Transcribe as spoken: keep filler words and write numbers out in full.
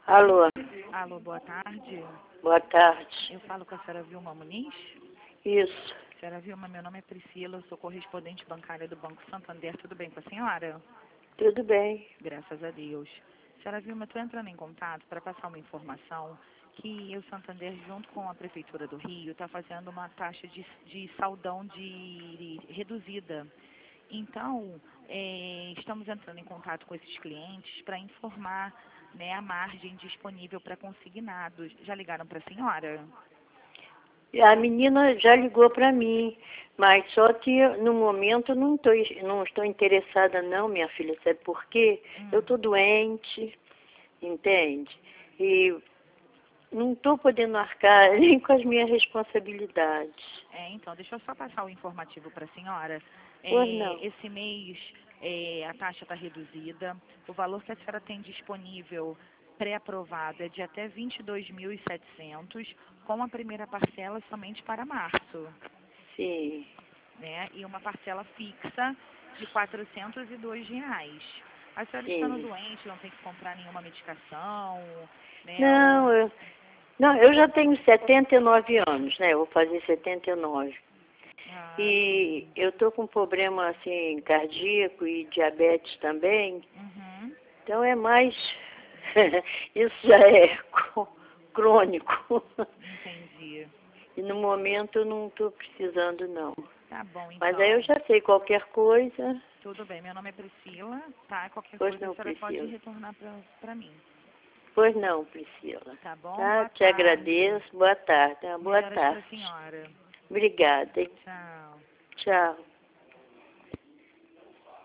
Alô, Alô, boa tarde. boa tarde. Eu falo com a senhora Vilma Muniz. Isso, Senhora Vilma, meu nome é Priscila, eu sou correspondente bancária do Banco Santander. Tudo bem com a senhora? tudo bem. Graças a Deus. Senhora Vilma, estou entrando em contato para passar uma informação que o Santander, junto com a Prefeitura do Rio, está fazendo uma taxa de, de saldão de reduzida. Então, eh, estamos entrando em contato com esses clientes para informar, né, a margem disponível para consignados. Já ligaram para a senhora? A menina já ligou para mim, mas só que no momento eu não, tô, não estou interessada não, minha filha, sabe por quê? Hum. Eu estou doente, entende? E não estou podendo arcar nem com as minhas responsabilidades. É, então, deixa eu só passar o informativo para a senhora. Pois É, não. esse mês é, a taxa está reduzida. O valor que a senhora tem disponível pré-aprovado é de até vinte e dois mil e setecentos, com a primeira parcela somente para março, Sim. né? E uma parcela fixa de quatrocentos e dois reais. A senhora estando Sim. doente, não tem que comprar nenhuma medicação, né? Não, Ou... eu, não, eu já tenho setenta e nove anos, né? Eu vou fazer setenta e nove. Ah, E eu tô com problema assim cardíaco e diabetes também. uhum. Então é mais isso já é co- crônico. Entendi. E no momento eu não estou precisando não. Tá bom, Mas aí eu então. já sei qualquer coisa, Tudo bem, meu nome é Priscila, tá? Qualquer pois coisa a não, senhora pode Priscila. retornar pra, pra mim, Pois não, Priscila. tá bom? Tá? Boa Te tarde. agradeço. Boa tarde. Ah, boa Melhoras pra tarde. senhora. Obrigada, hein? Tchau. Tchau.